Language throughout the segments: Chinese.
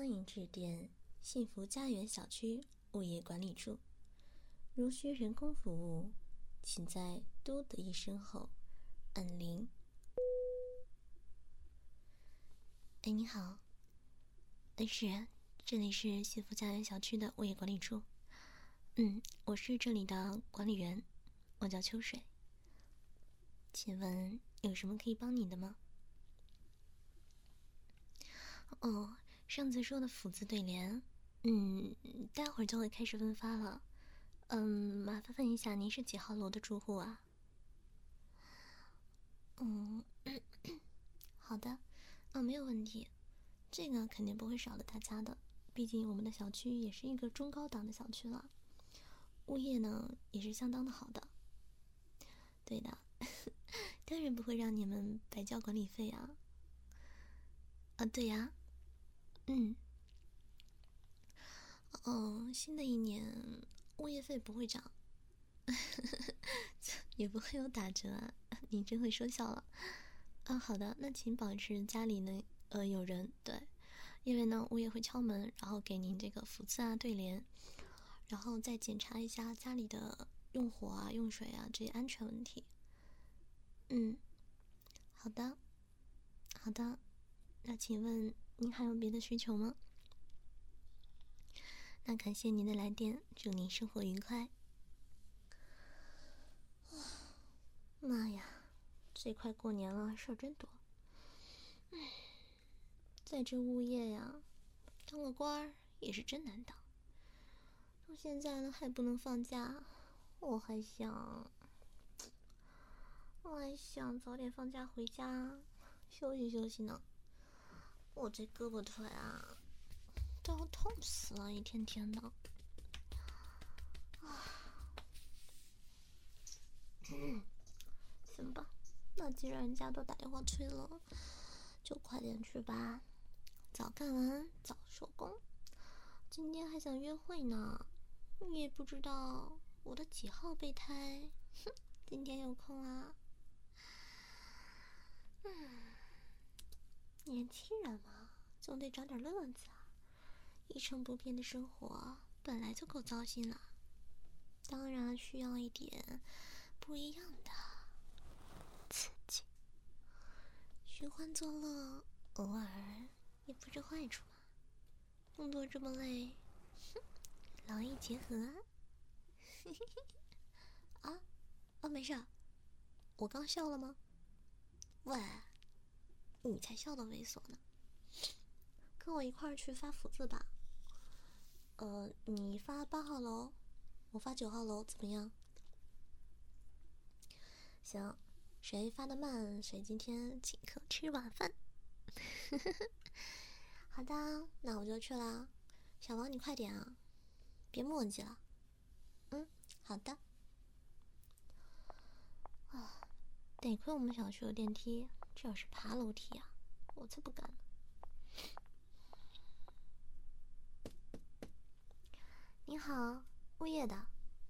欢迎致电幸福家园小区物业管理处，如需人工服务，请在嘟的一声后按铃。哎，你好，是，这里是幸福家园小区的物业管理处。我是这里的管理员，我叫秋水。请问有什么可以帮你的吗？哦，上次说的福字对联，待会儿就会开始分发了。麻烦问一下，您是几号楼的住户啊？好的，没有问题，这个肯定不会少了大家的，毕竟我们的小区也是一个中高档的小区了，物业呢也是相当的好的。对的，当然不会让你们白交管理费啊。对呀，新的一年物业费不会涨，也不会有打折啊，你真会说笑了。好的，那请保持家里呢有人，对，因为呢物业会敲门，然后给您这个福字啊对联，然后再检查一下家里的用火啊用水啊这些安全问题。好的，好的，那请问您还有别的需求吗？那感谢您的来电，祝您生活愉快。妈呀，这快过年了，事儿真多。在这物业呀，当个官儿也是真难当。到现在了还不能放假，我还想早点放假回家休息休息呢。我这胳膊腿啊，都要痛死了，一天天的。行吧，那既然人家都打电话催了，就快点去吧，早干完早收工。今天还想约会呢，你也不知道我的几号备胎。今天有空啊。年轻人嘛，总得找点乐子啊。一成不变的生活本来就够糟心了，当然需要一点不一样的刺激。寻欢作乐，偶尔也不是坏处嘛。工作这么累，劳逸结合。没事，我刚笑了吗？喂，你才笑得猥琐呢。跟我一块儿去发福字吧。你发8号楼，我发9号楼，怎么样？行，谁发的慢，谁今天请客吃晚饭。好的，那我就去啦。小王，你快点啊，别墨迹了。好的。得亏我们小区有电梯，这要是爬楼梯啊，我才不敢呢。你好，物业的。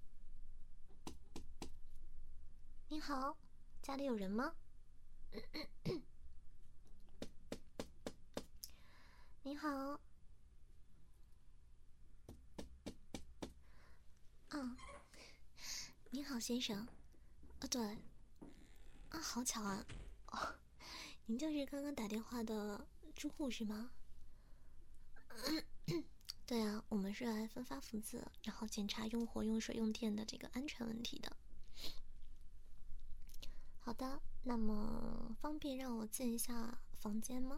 你好，家里有人吗？你好。你好，先生。对。好巧啊。您就是刚刚打电话的住户是吗？对啊，我们是来分发福字，然后检查用火、用水、用电的这个安全问题的。好的，那么方便让我进一下房间吗？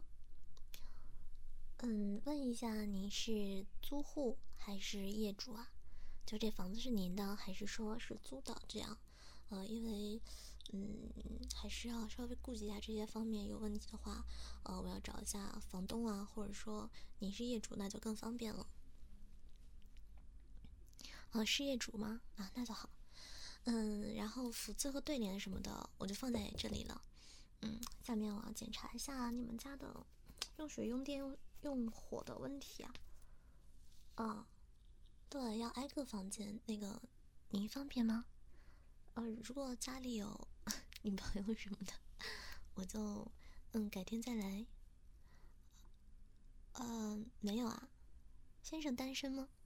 问一下，你是租户还是业主啊？就这房子是您的，还是说是租的？这样，因为，还是要稍微顾及一下这些方面。有问题的话，我要找一下房东啊，或者说您是业主，那就更方便了。是业主吗？那就好。然后福字和对联什么的，我就放在这里了。下面我要检查一下你们家的用水、用电、用火的问题啊。对，要挨个房间。那个，您方便吗？如果家里有女朋友什么的，我就改天再来。 没有啊，先生单身吗？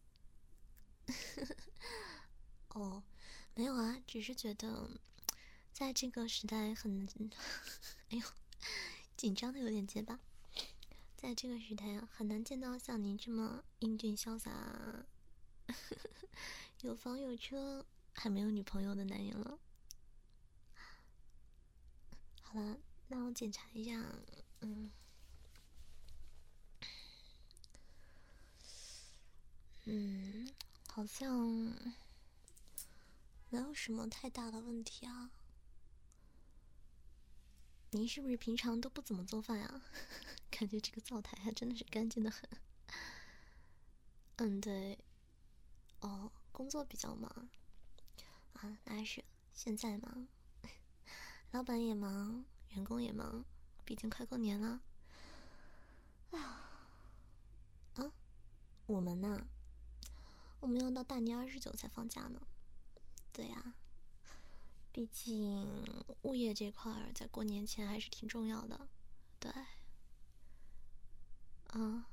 哦，没有啊，只是觉得在这个时代很，哎呦，紧张的有点结巴。在这个时代啊，很难见到像您这么英俊潇洒、有房有车还没有女朋友的男人了。好了，那我检查一下，嗯好像没有什么太大的问题啊。您是不是平常都不怎么做饭呀？感觉这个灶台还真的是干净的很。嗯，对。哦，工作比较忙啊，那是现在忙，老板也忙，员工也忙，毕竟快过年了。啊，我们呢？我们要到大年29才放假呢。对呀，毕竟物业这块儿在过年前还是挺重要的。对，嗯，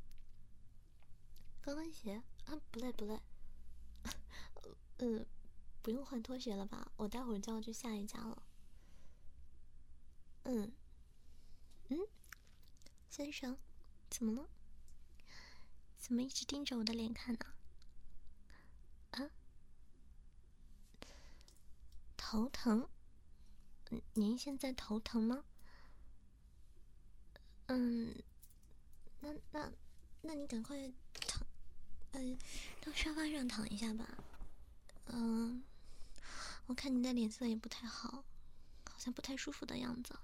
高跟鞋啊，不累不累。嗯，不用换拖鞋了吧？我待会儿就要去下一家了。嗯嗯，先生，怎么了？怎么一直盯着我的脸看呢？啊，头疼？您现在头疼吗？嗯，那你赶快躺，到沙发上躺一下吧。嗯，我看你的脸色也不太好，好像不太舒服的样子。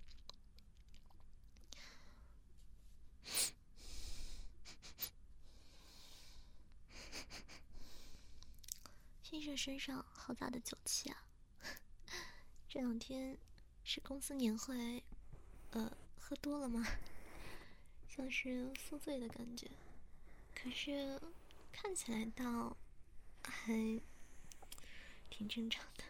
先生身上好大的酒气啊！这两天是公司年会，喝多了吗？像是宿醉的感觉，可是看起来倒还挺正常的。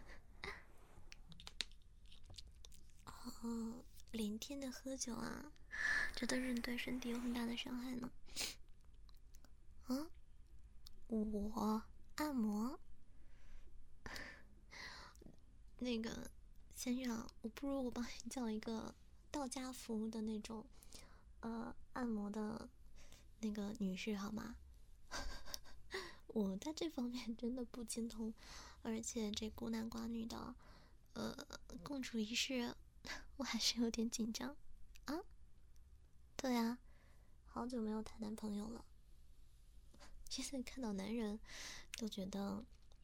哦，连天的喝酒啊，这都是对身体有很大的伤害呢。啊，我按摩那个先生，我不如我帮你叫一个到家服务的那种，按摩的那个女士好吗？我在这方面真的不精通，而且这孤男寡女的，呃，共处一室，我还是有点紧张啊。对啊，好久没有谈男朋友了，现在看到男人都觉得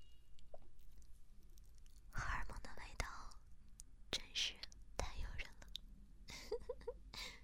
荷尔蒙的味道真是太诱人了。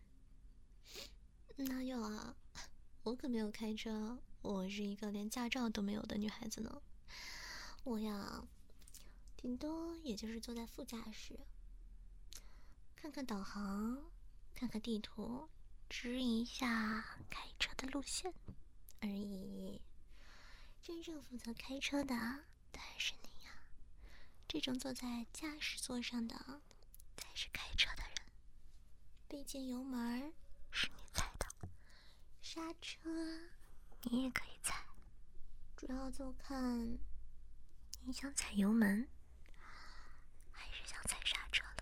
哪有啊？我可没有开车，我是一个连驾照都没有的女孩子呢。我呀，顶多也就是坐在副驾驶，看看导航，看看地图，指引一下开车的路线而已。真正负责开车的当然是你呀，这种坐在驾驶座上的才是开车的人。毕竟油门是你踩的，刹车你也可以踩，主要就看你想踩油门还是想踩刹车了。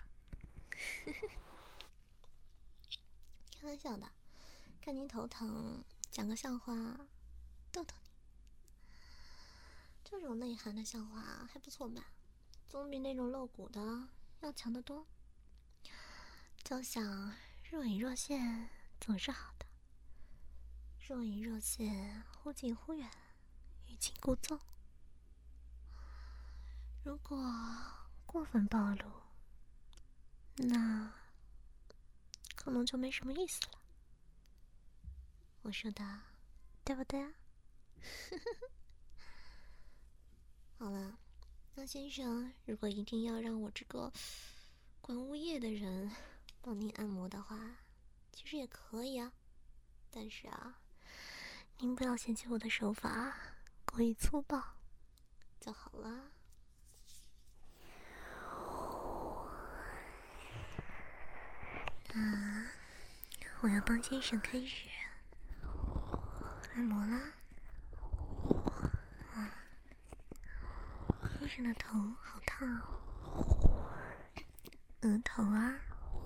开玩笑的，看你头疼，讲个笑话逗逗你。这种内涵的笑话还不错吧？总比那种露骨的要强得多。就像若隐若现总是好的，若隐若现忽近忽远，欲擒故纵。如果过分暴露，那可能就没什么意思了。我说的对不对啊？好了，那先生，如果一定要让我这个管物业的人帮您按摩的话，其实也可以啊。但是啊，您不要嫌弃我的手法过于粗暴就好了。那我要帮先生开始按摩啦。哇，先生的头好烫哦，额头啊，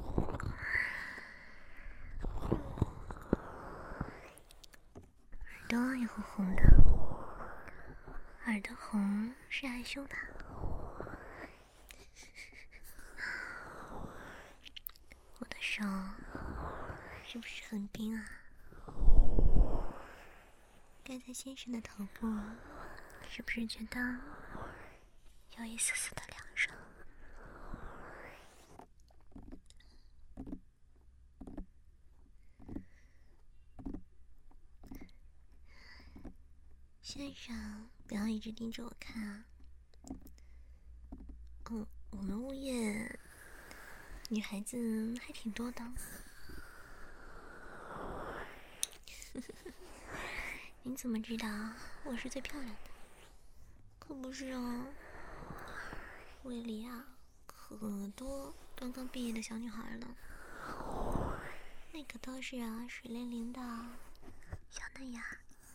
耳朵也红红的，耳朵红是害羞的。我的手是不是很冰啊？盖在先生的头部，是不是觉得有一丝丝的凉爽？先生，不要一直盯着我看啊！我们物业女孩子还挺多的。你怎么知道我是最漂亮的？可不是哦，物业里啊，可多刚刚毕业的小女孩了，那可都是啊水灵灵的小嫩芽。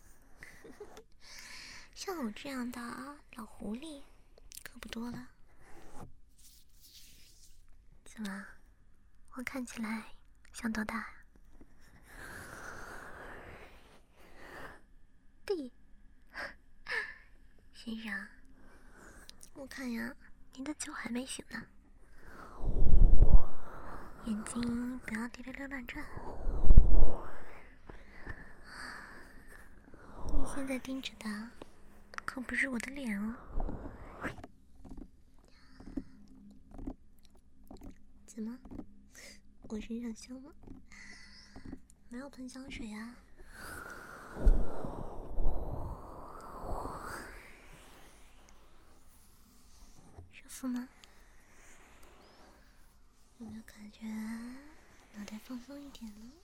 像我这样的老狐狸可不多了。怎么，我看起来像多大？弟，先生，我看呀，您的酒还没醒呢，眼睛不要滴溜溜乱转。你现在盯着的可不是我的脸哦。怎么？我身上香吗？没有喷香水啊。舒服吗？有没有感觉脑袋放松一点呢？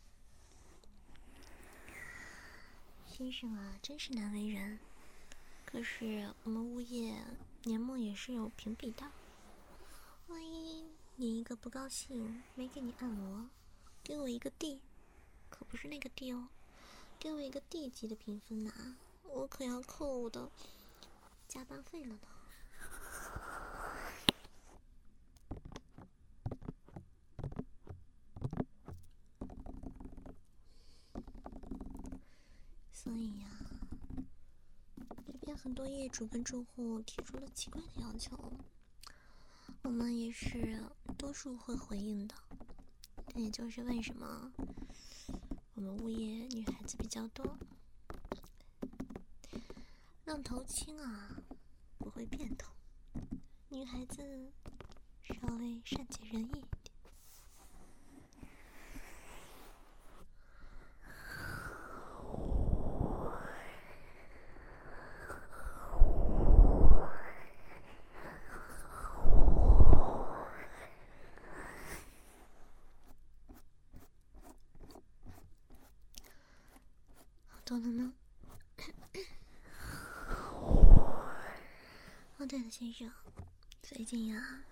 先生啊，真是难为人。可是我们物业年末也是有评比的，万一你一个不高兴没给你按摩，给我一个 D， 可不是那个 D 哦，给我一个 D 级的评分呐，我可要扣我的加班费了呢。所以呀，这边很多业主跟住户提出了奇怪的要求，我们也是多数会回应的。这也就是为什么我们物业女孩子比较多，愣头青啊不会变头，女孩子稍微善解人意一点。好多了吗？哦，对了，先生，最近呀，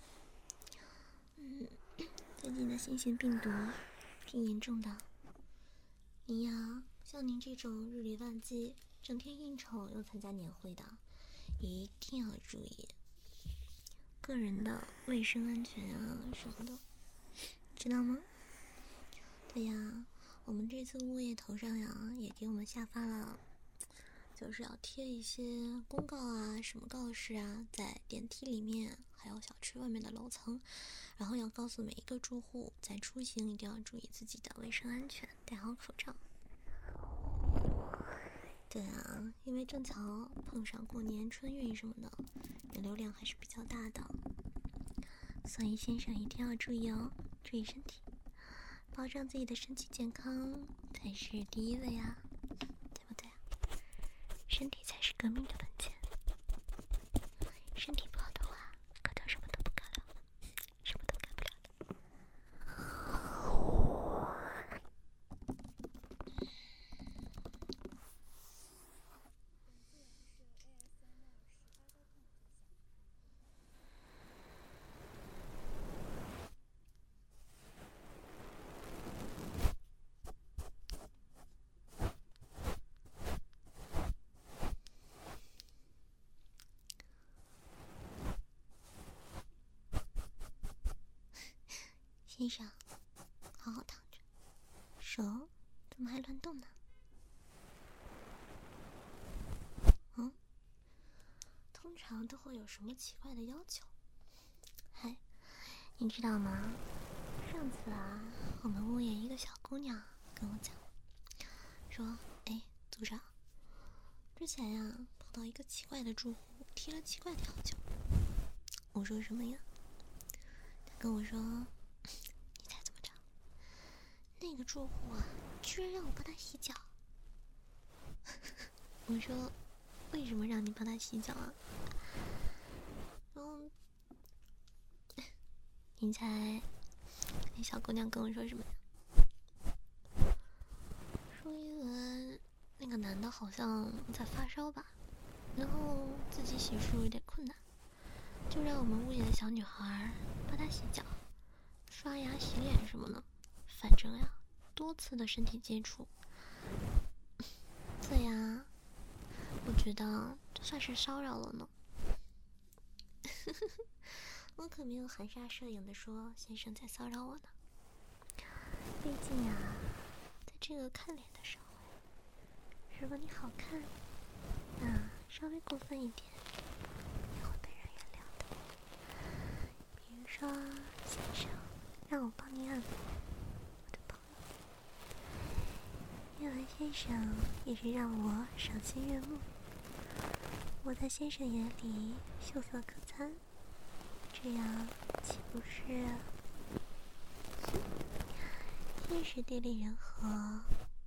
最近的新型病毒挺严重的。您呀，像您这种日理万机、整天应酬又参加年会的，一定要注意个人的卫生安全啊什么的，知道吗？对呀，我们这次物业头上呀，也给我们下发了，就是要贴一些公告啊、什么告示啊，在电梯里面，还有小区外面的楼层，然后要告诉每一个住户，在出行一定要注意自己的卫生安全，戴好口罩。对啊，因为正巧碰上过年春运什么的，人流量还是比较大的，所以先生一定要注意哦，注意身体，保障自己的身体健康才是第一位啊，对不对？身体才是革命的本钱，身体不好的话，可就什么都不干了，什么都干不了了。 先生，好好躺着，手怎么还乱动呢？通常都会有什么奇怪的要求？嗨，你知道吗？上次啊，我们物业一个小姑娘跟我讲，说，哎，组长，之前呀碰到一个奇怪的住户提了奇怪的要求。我说什么呀？他跟我说，你猜怎么着？那个住户啊，居然让我帮他洗脚。我说，为什么让你帮他洗脚啊？然后，你猜那小姑娘跟我说什么呀？说因为那个男的好像在发烧吧，然后自己洗漱有点困难，就让我们物业的小女孩帮他洗脚、刷牙、洗脸什么的。反正呀，多次的身体接触，这呀，我觉得这算是骚扰了呢。我可没有含沙射影的说先生在骚扰我呢。毕竟啊，在这个看脸的社会，如果你好看，那稍微过分一点也会被人原谅的。比如说，先生，让我帮你按摩我的朋友，因为先生也是让我赏心悦目，我在先生眼里秀色可餐，这样岂不是天时地利人和，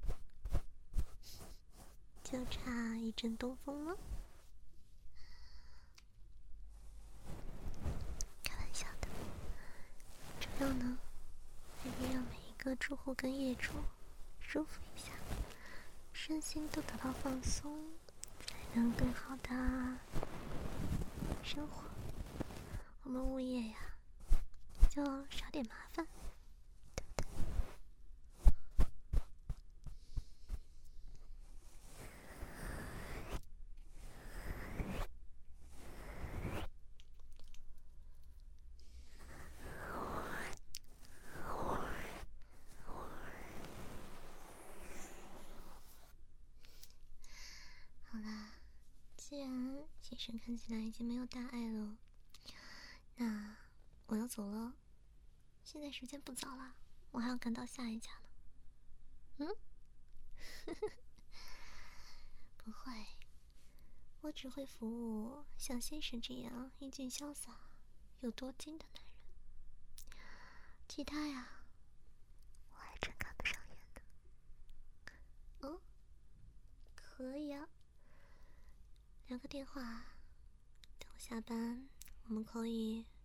就差一阵东风了？开玩笑的，这样呢，还得让每一个住户跟业主舒服一下，身心都得到放松，才能更好的生活。我们物业呀，就少点麻烦，对不对？好啦，既然先生看起来已经没有大碍了，那我要走了。现在时间不早了，我还要赶到下一家呢。不会，我只会服务像先生这样英俊潇洒、有多金的男人，其他呀，我还真看不上眼的。可以啊，留个电话，等我下班，我们可以